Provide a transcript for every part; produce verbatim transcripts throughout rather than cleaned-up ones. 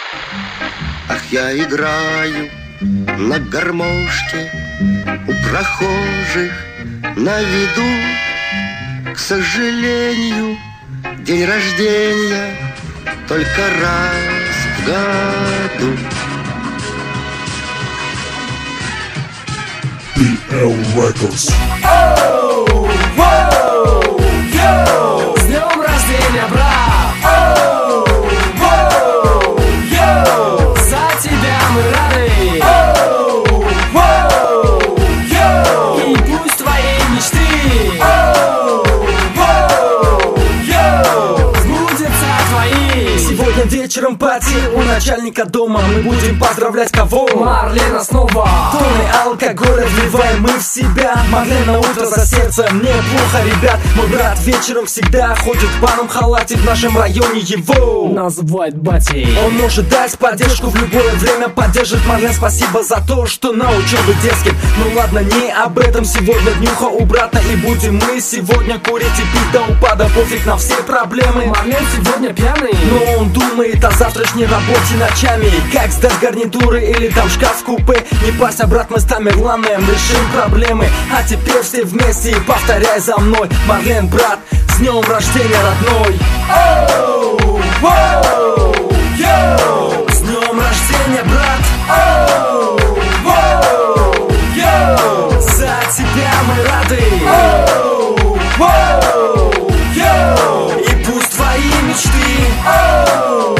Ах, я играю на гармошке у прохожих на виду. К сожалению, день рождения только раз в году. би эл Records. Оу, воу, йоу, с днем рождения, брат! Оу, воу, йоу, за тебя мы рады! Оу, воу, йоу, и пусть твои мечты! Оу, воу, йоу, сбудутся твои! Сегодня вечером пати у начальника дома. Мы будем поздравлять кого? Марлена снова! Тонны алкоголя вливаем мы в себя. Марлена, утро за сердце, мне плохо, ребят. Мой брат вечером всегда ходит в банном халате. В нашем районе его называют батей. Он может дать поддержку в любое время. Поддержит Марлен, спасибо за то, что научил быть детским. Ну ладно, не об этом сегодня. Днюха у брата, и будем мы сегодня курить и пить до упада. Пофиг на все проблемы. Марлен сегодня пьяный, но он думает о завтрашней работе ночами. Как сдать гарнитуры или там шкаф в купе. Не парься, брат, мы с Тамерланом решим проблемы. А теперь все вместе и повторяй за мной. Марлен, брат, с днем рождения, родной. оу, воу, йоу, С днем рождения, брат. оу, воу, йоу, За тебя мы рады. оу, воу, йоу, И пусть твои мечты оу,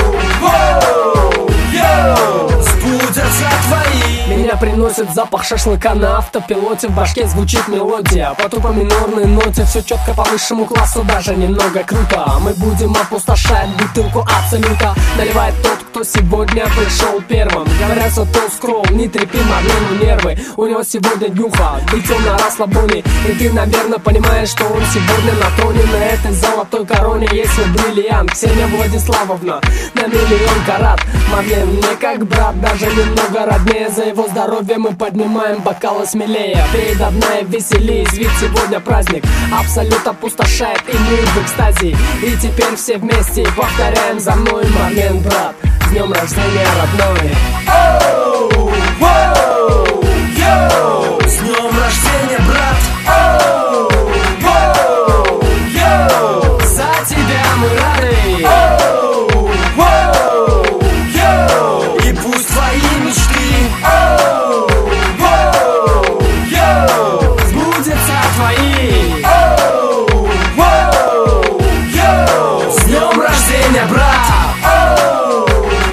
воу, йоу, сбудятся твои. меня приносит запах шашлыка на автопилоте. В башке звучит мелодия по тупо минорной ноте. Все четко по высшему классу, даже немного круто. Мы будем опустошать бутылку абсолюта. Наливает тот, кто сегодня пришел первым. Говорят, что тот скролл, не трепи Марлену нервы. У него сегодня днюха, ведь он на расслабоне. И ты, наверное, понимаешь, что он сегодня на троне. На этой золотой короне есть свой бриллиант. Ксения Владиславовна на миллион карат. Марлен мне как брат, даже немного роднее. За его здоровье мы поднимаем бокалы смелее. Пей до дна и веселись, ведь сегодня праздник. Абсолют опустошает, и мы в экстазе. И теперь все вместе повторяем за мной. Марлен, брат, с днем рождения, родной. Оу, воу, йоу, С днем рождения, брат. оу, воу, йоу, за тебя мы рады. Оу, воу, йоу, И пусть твои мечты оу, воу, йоу, сбудутся твои. Оу, воу, йоу, С днем рождения, брат. оу,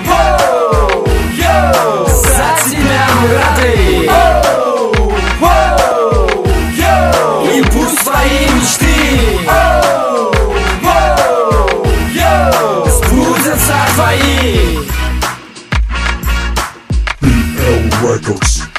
воу, йоу, За тебя мы рады. оу, воу, йоу, И пусть твои мечты оу, воу, йоу, сбудятся твои. би эл Records.